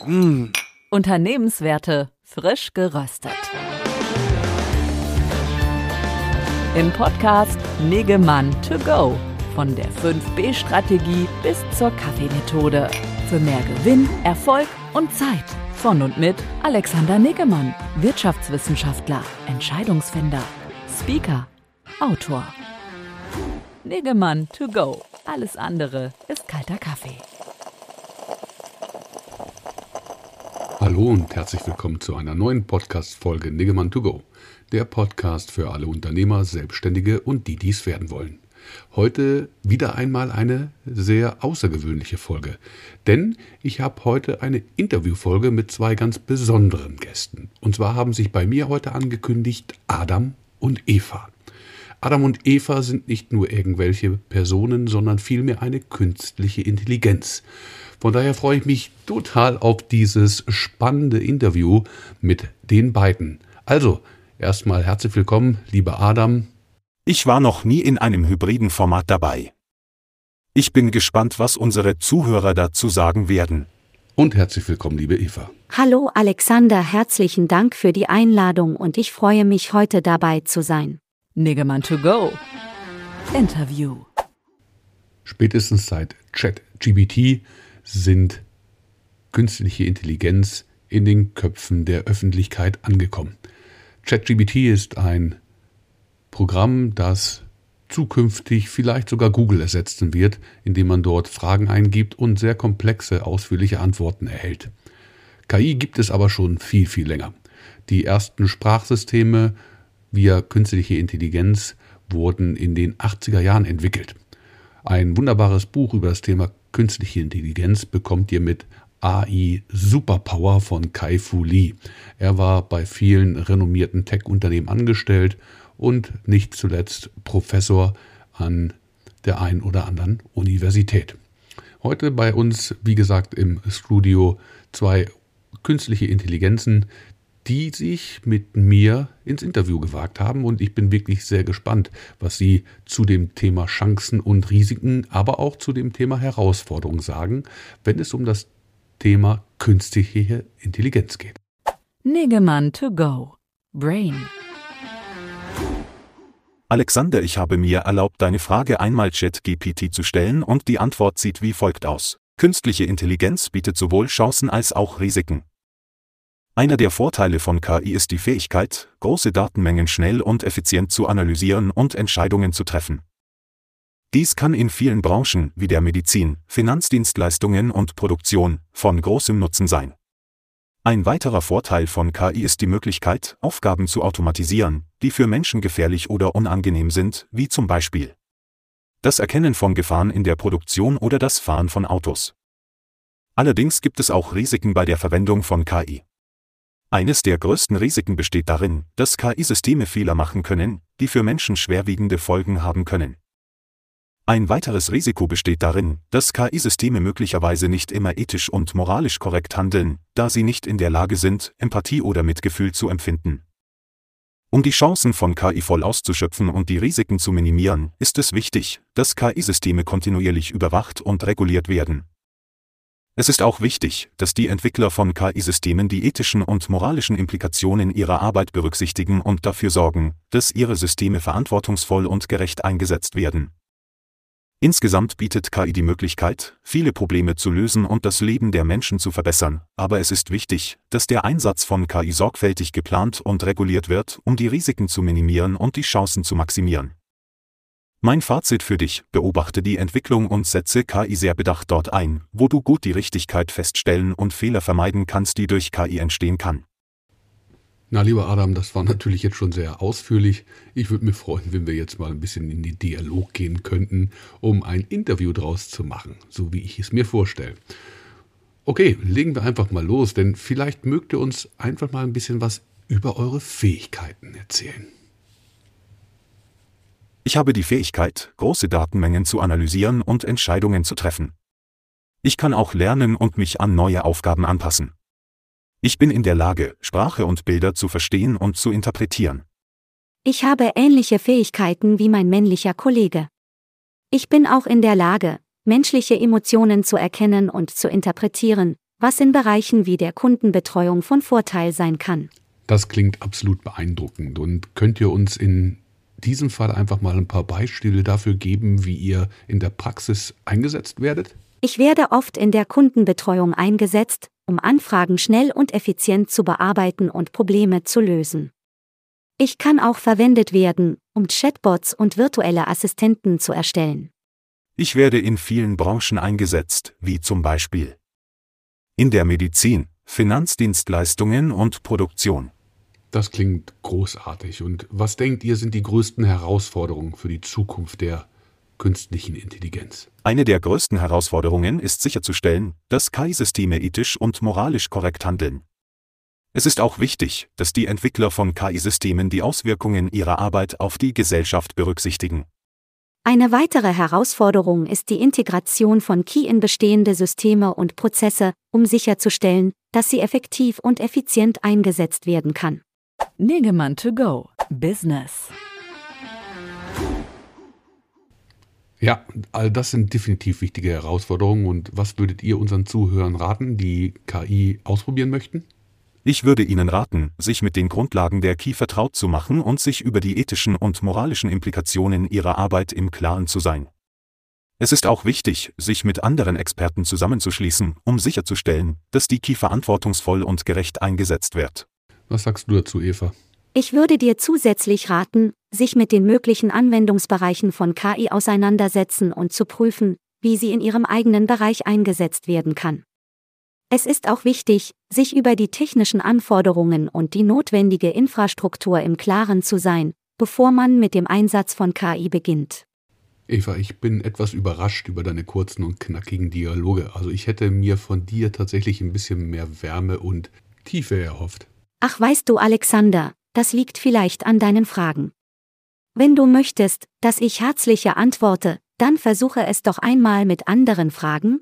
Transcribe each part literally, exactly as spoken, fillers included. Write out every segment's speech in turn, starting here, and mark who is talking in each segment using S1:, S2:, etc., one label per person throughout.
S1: Mm.
S2: Unternehmenswerte frisch geröstet. Im Podcast Niggemann to go. Von der fünf B Strategie bis zur Kaffeemethode. Für mehr Gewinn, Erfolg und Zeit. Von und mit Alexander Niggemann, Wirtschaftswissenschaftler, Entscheidungsfinder, Speaker, Autor. Niggemann to go. Alles andere ist kalter Kaffee.
S1: Hallo und herzlich willkommen zu einer neuen Podcast-Folge Niggemann to go. Der Podcast für alle Unternehmer, Selbstständige und die, die es werden wollen. Heute wieder einmal eine sehr außergewöhnliche Folge, denn ich habe heute eine Interviewfolge mit zwei ganz besonderen Gästen. Und zwar haben sich bei mir heute angekündigt Adam und Eva. Adam und Eva sind nicht nur irgendwelche Personen, sondern vielmehr eine künstliche Intelligenz. Von daher freue ich mich total auf dieses spannende Interview mit den beiden. Also, erstmal herzlich willkommen, lieber Adam.
S3: Ich war noch nie in einem hybriden Format dabei. Ich bin gespannt, was unsere Zuhörer dazu sagen werden.
S1: Und herzlich willkommen, liebe Eva.
S4: Hallo Alexander, herzlichen Dank für die Einladung und ich freue mich, heute dabei zu sein.
S2: Niggemann to go. Interview.
S1: Spätestens seit ChatGPT sind künstliche Intelligenz in den Köpfen der Öffentlichkeit angekommen. ChatGPT ist ein Programm, das zukünftig vielleicht sogar Google ersetzen wird, indem man dort Fragen eingibt und sehr komplexe, ausführliche Antworten erhält. K I gibt es aber schon viel, viel länger. Die ersten Sprachsysteme via künstliche Intelligenz wurden in den achtziger Jahren entwickelt. Ein wunderbares Buch über das Thema künstliche Intelligenz bekommt ihr mit A I Superpower von Kai-Fu Lee. Er war bei vielen renommierten Tech-Unternehmen angestellt und nicht zuletzt Professor an der einen oder anderen Universität. Heute bei uns, wie gesagt, im Studio zwei künstliche Intelligenzen, die sich mit mir ins Interview gewagt haben. Und ich bin wirklich sehr gespannt, was sie zu dem Thema Chancen und Risiken, aber auch zu dem Thema Herausforderungen sagen, wenn es um das Thema künstliche Intelligenz geht.
S2: Niggemann to go. Brain.
S3: Alexander, ich habe mir erlaubt, deine Frage einmal ChatGPT zu stellen und die Antwort sieht wie folgt aus. Künstliche Intelligenz bietet sowohl Chancen als auch Risiken. Einer der Vorteile von K I ist die Fähigkeit, große Datenmengen schnell und effizient zu analysieren und Entscheidungen zu treffen. Dies kann in vielen Branchen wie der Medizin, Finanzdienstleistungen und Produktion von großem Nutzen sein. Ein weiterer Vorteil von K I ist die Möglichkeit, Aufgaben zu automatisieren, die für Menschen gefährlich oder unangenehm sind, wie zum Beispiel das Erkennen von Gefahren in der Produktion oder das Fahren von Autos. Allerdings gibt es auch Risiken bei der Verwendung von K I. Eines der größten Risiken besteht darin, dass K I-Systeme Fehler machen können, die für Menschen schwerwiegende Folgen haben können. Ein weiteres Risiko besteht darin, dass K I-Systeme möglicherweise nicht immer ethisch und moralisch korrekt handeln, da sie nicht in der Lage sind, Empathie oder Mitgefühl zu empfinden. Um die Chancen von K I voll auszuschöpfen und die Risiken zu minimieren, ist es wichtig, dass K I-Systeme kontinuierlich überwacht und reguliert werden. Es ist auch wichtig, dass die Entwickler von K I-Systemen die ethischen und moralischen Implikationen ihrer Arbeit berücksichtigen und dafür sorgen, dass ihre Systeme verantwortungsvoll und gerecht eingesetzt werden. Insgesamt bietet K I die Möglichkeit, viele Probleme zu lösen und das Leben der Menschen zu verbessern, aber es ist wichtig, dass der Einsatz von K I sorgfältig geplant und reguliert wird, um die Risiken zu minimieren und die Chancen zu maximieren. Mein Fazit für dich: Beobachte die Entwicklung und setze K I sehr bedacht dort ein, wo du gut die Richtigkeit feststellen und Fehler vermeiden kannst, die durch K I entstehen kann.
S1: Na, lieber Adam, das war natürlich jetzt schon sehr ausführlich. Ich würde mich freuen, wenn wir jetzt mal ein bisschen in den Dialog gehen könnten, um ein Interview draus zu machen, so wie ich es mir vorstelle. Okay, legen wir einfach mal los, denn vielleicht mögt ihr uns einfach mal ein bisschen was über eure Fähigkeiten erzählen.
S3: Ich habe die Fähigkeit, große Datenmengen zu analysieren und Entscheidungen zu treffen. Ich kann auch lernen und mich an neue Aufgaben anpassen. Ich bin in der Lage, Sprache und Bilder zu verstehen und zu interpretieren.
S4: Ich habe ähnliche Fähigkeiten wie mein männlicher Kollege. Ich bin auch in der Lage, menschliche Emotionen zu erkennen und zu interpretieren, was in Bereichen wie der Kundenbetreuung von Vorteil sein kann.
S1: Das klingt absolut beeindruckend. Und könnt ihr uns in diesem Fall einfach mal ein paar Beispiele dafür geben, wie ihr in der Praxis eingesetzt werdet?
S4: Ich werde oft in der Kundenbetreuung eingesetzt, um Anfragen schnell und effizient zu bearbeiten und Probleme zu lösen. Ich kann auch verwendet werden, um Chatbots und virtuelle Assistenten zu erstellen.
S3: Ich werde in vielen Branchen eingesetzt, wie zum Beispiel in der Medizin, Finanzdienstleistungen und Produktion.
S1: Das klingt großartig. Und was denkt ihr, sind die größten Herausforderungen für die Zukunft der künstlichen Intelligenz?
S3: Eine der größten Herausforderungen ist sicherzustellen, dass K I-Systeme ethisch und moralisch korrekt handeln. Es ist auch wichtig, dass die Entwickler von K I-Systemen die Auswirkungen ihrer Arbeit auf die Gesellschaft berücksichtigen.
S4: Eine weitere Herausforderung ist die Integration von K I in bestehende Systeme und Prozesse, um sicherzustellen, dass sie effektiv und effizient eingesetzt werden kann.
S2: Negemann to go. Business.
S1: Ja, all das sind definitiv wichtige Herausforderungen. Und was würdet ihr unseren Zuhörern raten, die K I ausprobieren möchten?
S3: Ich würde Ihnen raten, sich mit den Grundlagen der K I vertraut zu machen und sich über die ethischen und moralischen Implikationen Ihrer Arbeit im Klaren zu sein. Es ist auch wichtig, sich mit anderen Experten zusammenzuschließen, um sicherzustellen, dass die K I verantwortungsvoll und gerecht eingesetzt wird.
S1: Was sagst du dazu, Eva?
S4: Ich würde dir zusätzlich raten, sich mit den möglichen Anwendungsbereichen von K I auseinandersetzen und zu prüfen, wie sie in ihrem eigenen Bereich eingesetzt werden kann. Es ist auch wichtig, sich über die technischen Anforderungen und die notwendige Infrastruktur im Klaren zu sein, bevor man mit dem Einsatz von K I beginnt.
S1: Eva, ich bin etwas überrascht über deine kurzen und knackigen Dialoge. Also ich hätte mir von dir tatsächlich ein bisschen mehr Wärme und Tiefe erhofft.
S4: Ach, weißt du, Alexander, das liegt vielleicht an deinen Fragen. Wenn du möchtest, dass ich herzlicher antworte, dann versuche es doch einmal mit anderen Fragen.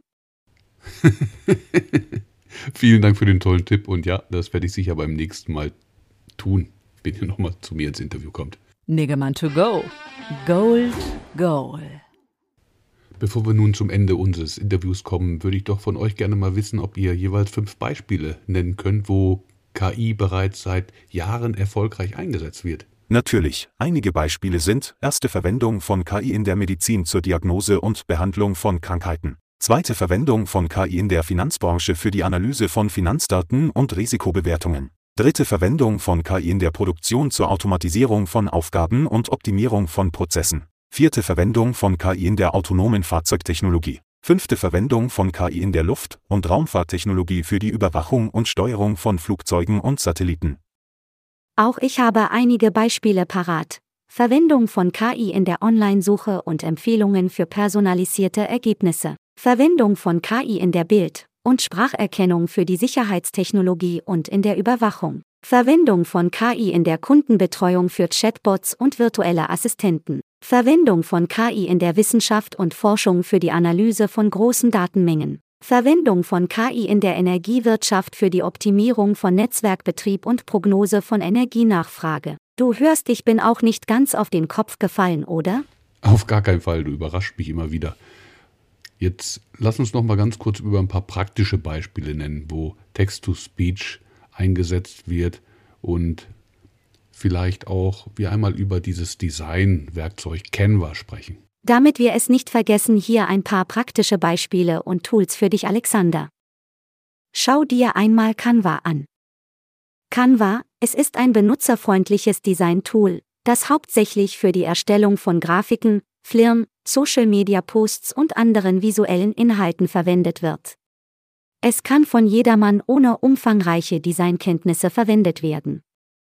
S1: Vielen Dank für den tollen Tipp und ja, das werde ich sicher beim nächsten Mal tun, wenn ihr nochmal zu mir ins Interview kommt.
S2: Negemann to go. Gold, Goal.
S1: Bevor wir nun zum Ende unseres Interviews kommen, würde ich doch von euch gerne mal wissen, ob ihr jeweils fünf Beispiele nennen könnt, wo K I bereits seit Jahren erfolgreich eingesetzt wird.
S3: Natürlich, einige Beispiele sind: erste Verwendung von K I in der Medizin zur Diagnose und Behandlung von Krankheiten. Zweite Verwendung von K I in der Finanzbranche für die Analyse von Finanzdaten und Risikobewertungen. Dritte Verwendung von K I in der Produktion zur Automatisierung von Aufgaben und Optimierung von Prozessen. Vierte Verwendung von K I in der autonomen Fahrzeugtechnologie. Fünfte Verwendung von K I in der Luft- und Raumfahrttechnologie für die Überwachung und Steuerung von Flugzeugen und Satelliten.
S4: Auch ich habe einige Beispiele parat. Verwendung von K I in der Online-Suche und Empfehlungen für personalisierte Ergebnisse. Verwendung von K I in der Bild- und Spracherkennung für die Sicherheitstechnologie und in der Überwachung. Verwendung von K I in der Kundenbetreuung für Chatbots und virtuelle Assistenten. Verwendung von K I in der Wissenschaft und Forschung für die Analyse von großen Datenmengen. Verwendung von K I in der Energiewirtschaft für die Optimierung von Netzwerkbetrieb und Prognose von Energienachfrage. Du hörst, ich bin auch nicht ganz auf den Kopf gefallen, oder?
S1: Auf gar keinen Fall, du überraschst mich immer wieder. Jetzt lass uns noch mal ganz kurz über ein paar praktische Beispiele nennen, wo Text-to-Speech eingesetzt wird und vielleicht auch wir einmal über dieses Design-Werkzeug Canva sprechen.
S4: Damit wir es nicht vergessen, hier ein paar praktische Beispiele und Tools für dich, Alexander. Schau dir einmal Canva an. Canva, es ist ein benutzerfreundliches Design-Tool, das hauptsächlich für die Erstellung von Grafiken, Flirren, Social-Media-Posts und anderen visuellen Inhalten verwendet wird. Es kann von jedermann ohne umfangreiche Designkenntnisse verwendet werden.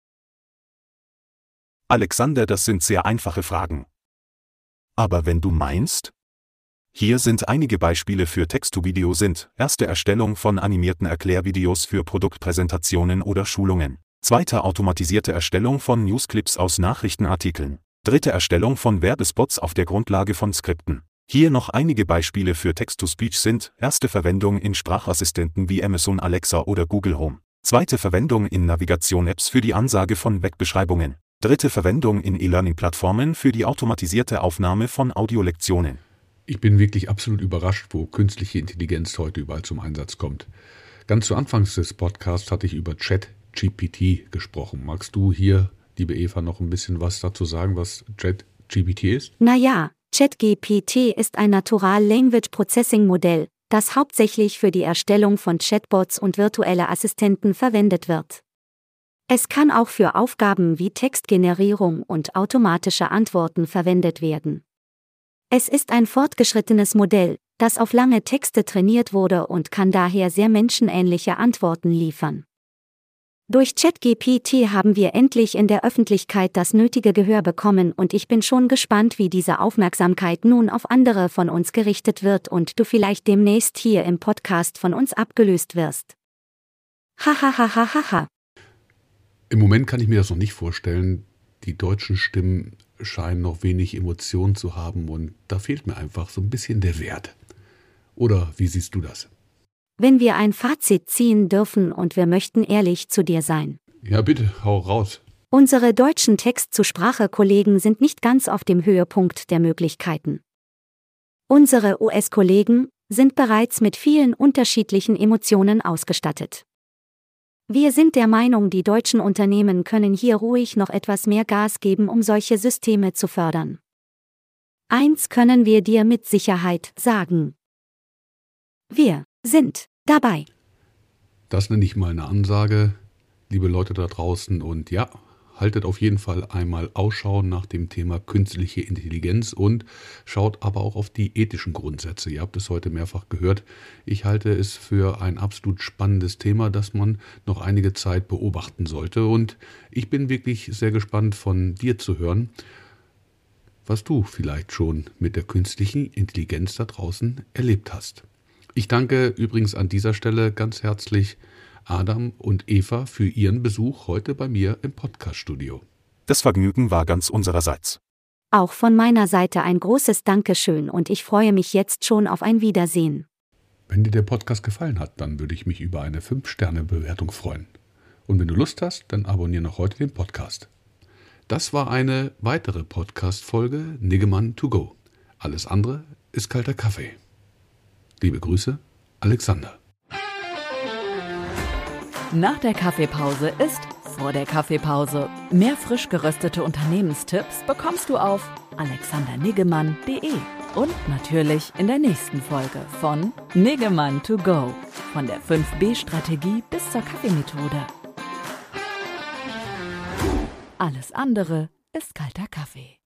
S3: Alexander, das sind sehr einfache Fragen. Aber wenn du meinst? Hier sind einige Beispiele für Text-to-Video sind: erste Erstellung von animierten Erklärvideos für Produktpräsentationen oder Schulungen. Zweite automatisierte Erstellung von Newsclips aus Nachrichtenartikeln. Dritte Erstellung von Werbespots auf der Grundlage von Skripten. Hier noch einige Beispiele für Text-to-Speech sind: erste Verwendung in Sprachassistenten wie Amazon Alexa oder Google Home. Zweite Verwendung in Navigation-Apps für die Ansage von Wegbeschreibungen. Dritte Verwendung in E-Learning-Plattformen für die automatisierte Aufnahme von Audiolektionen.
S1: Ich bin wirklich absolut überrascht, wo künstliche Intelligenz heute überall zum Einsatz kommt. Ganz zu Anfangs des Podcasts hatte ich über ChatGPT gesprochen. Magst du hier, liebe Eva, noch ein bisschen was dazu sagen, was ChatGPT ist?
S4: Naja, ChatGPT ist ein Natural Language Processing Modell, das hauptsächlich für die Erstellung von Chatbots und virtuelle Assistenten verwendet wird. Es kann auch für Aufgaben wie Textgenerierung und automatische Antworten verwendet werden. Es ist ein fortgeschrittenes Modell, das auf lange Texte trainiert wurde und kann daher sehr menschenähnliche Antworten liefern. Durch ChatGPT haben wir endlich in der Öffentlichkeit das nötige Gehör bekommen und ich bin schon gespannt, wie diese Aufmerksamkeit nun auf andere von uns gerichtet wird und du vielleicht demnächst hier im Podcast von uns abgelöst wirst. Hahaha.
S1: Im Moment kann ich mir das noch nicht vorstellen. Die deutschen Stimmen scheinen noch wenig Emotionen zu haben und da fehlt mir einfach so ein bisschen der Wert. Oder wie siehst du das?
S4: Wenn wir ein Fazit ziehen dürfen und wir möchten ehrlich zu dir sein.
S1: Ja, bitte, hau raus.
S4: Unsere deutschen Text-zu-Sprache-Kollegen sind nicht ganz auf dem Höhepunkt der Möglichkeiten. Unsere U S-Kollegen sind bereits mit vielen unterschiedlichen Emotionen ausgestattet. Wir sind der Meinung, die deutschen Unternehmen können hier ruhig noch etwas mehr Gas geben, um solche Systeme zu fördern. Eins können wir dir mit Sicherheit sagen. Wir sind dabei.
S1: Das nenne ich mal eine Ansage, liebe Leute da draußen. Und ja, haltet auf jeden Fall einmal Ausschau nach dem Thema künstliche Intelligenz und schaut aber auch auf die ethischen Grundsätze. Ihr habt es heute mehrfach gehört. Ich halte es für ein absolut spannendes Thema, das man noch einige Zeit beobachten sollte. Und ich bin wirklich sehr gespannt, von dir zu hören, was du vielleicht schon mit der künstlichen Intelligenz da draußen erlebt hast. Ich danke übrigens an dieser Stelle ganz herzlich Adam und Eva für ihren Besuch heute bei mir im Podcast-Studio.
S3: Das Vergnügen war ganz unsererseits.
S4: Auch von meiner Seite ein großes Dankeschön und ich freue mich jetzt schon auf ein Wiedersehen.
S1: Wenn dir der Podcast gefallen hat, dann würde ich mich über eine fünf Sterne Bewertung freuen. Und wenn du Lust hast, dann abonniere noch heute den Podcast. Das war eine weitere Podcast-Folge Niggemann to go. Alles andere ist kalter Kaffee. Liebe Grüße, Alexander.
S2: Nach der Kaffeepause ist vor der Kaffeepause. Mehr frisch geröstete Unternehmenstipps bekommst du auf alexander niggemann punkt de und natürlich in der nächsten Folge von Niggemann to go, von der fünf B Strategie bis zur Kaffeemethode. Alles andere ist kalter Kaffee.